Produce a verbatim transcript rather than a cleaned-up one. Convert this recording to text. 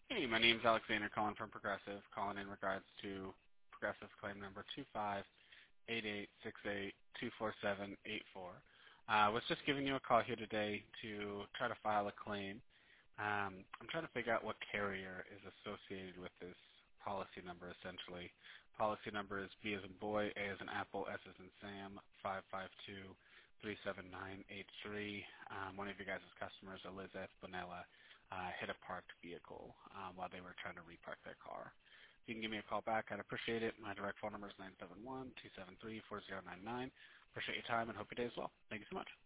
Hey, my name's Alexander calling from Progressive, calling in regards to Progressive claim number two five eight eight six eight two four seven eight four. I uh, was just giving you a call here today to try to file a claim. Um, I'm trying to figure out what carrier is associated with this policy number, essentially. Policy number is B as in boy, A as in apple, S as in Sam, five five two three seven nine eight three. Um, one of you guys' customers, Elizabeth Bonella, uh, hit a parked vehicle um, while they were trying to repark their car. If you can give me a call back, I'd appreciate it. My direct phone number is nine seven one two seven three four zero nine nine. Appreciate your time and hope your day is well. Thank you so much.